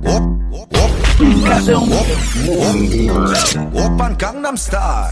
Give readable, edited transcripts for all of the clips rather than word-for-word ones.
Oppan Gangnam Style.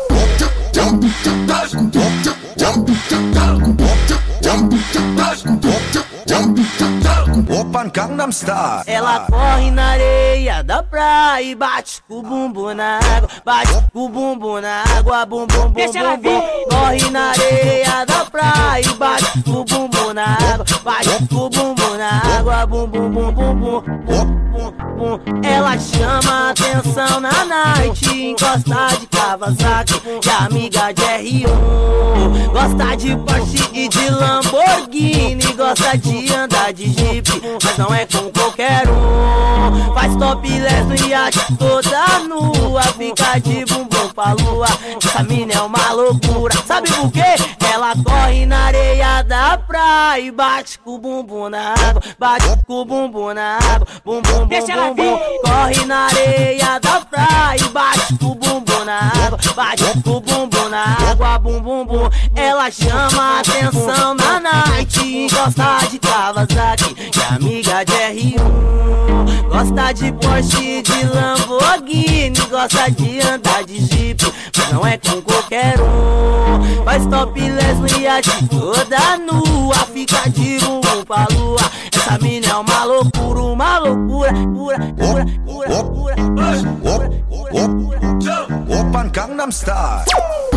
Oppan Gangnam Style. Ela corre na areia da praia e bate com o bumbum na água, bate com o bumbum na água, bum bum bum bum bum. Corre na areia da praia e bate com o bumbum na água, bate com o bumbum na água, bum bum bum bum bum bum bum. Ela chama atenção na night, encosta de Kawasaki e amiga de R1. Gosta de Porsche e de Lamborghini, gosta de andar de Jeep, mas não é com qualquer um. Faz topless no iate toda nua, fica de bumbum pra lua. Essa mina é uma loucura, sabe por quê? Ela corre na areia da praia e bate com o bumbum na água, bate com o bumbum na água, bum bum bum bum bum. Corre na areia da praia e bate com o bumbum na água, bate com o bumbum na água, bum bum bum. Ela chama atenção na night, encosta de Kawasaki e amiga de R1. Gosta de Porsche e de Lamborghini, gosta de andar de Jeep, mas não é com qualquer um. Faz topless no iate toda nua, fica de bumbum pra lua. Essa mina é uma loucura, pura, pura, pura, pura, pura. Oppan Gangnam Style.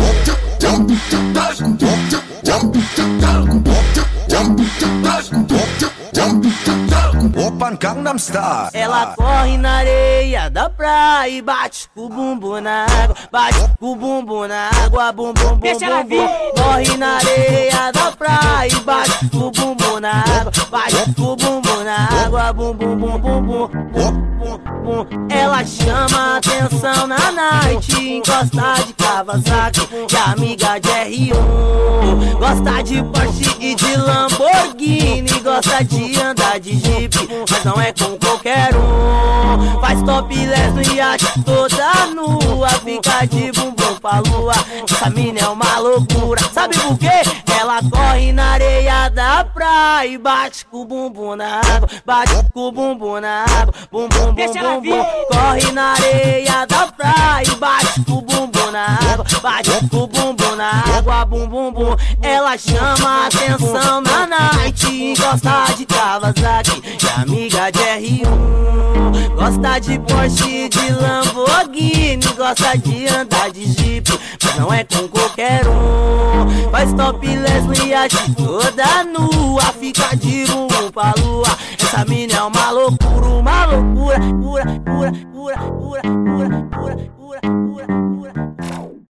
Oppan Gangnam Style. Ela corre na areia da praia e bate com o bumbum na água, bate com o bumbum na água, bum bum bum bum bum. Corre na areia da praia e bate com o bumbum na água, bate com o bumbum na água, bum bum bum bum bum bum. Ela chama atenção na night, encosta de Kawasaki e amiga de R1. Gosta de Porsche e de Lamborghini, gosta de andar de Jeep, mas não é com qualquer um. Faz topless no iate toda nua, fica de bumbum pra lua. Essa mina é uma loucura, sabe por quê? Ela corre na areia da praia e bate com o bumbum na água, bate com o bumbum na água, bum bum bum bum bum. Corre na areia da praia e bate com o bumbum na água, bate com o bumbum na água, bum bum bum. Ela chama atenção na night, encosta de Kawasaki e amiga de R1. Gosta de Porsche e de Lamborghini, gosta de andar de Jeep, mas não é com qualquer um. Faz topless no iate toda nua, fica de bumbum pra lua. Essa mina é uma loucura, pura, pura, pura, pura, pura, pura, pura, pura.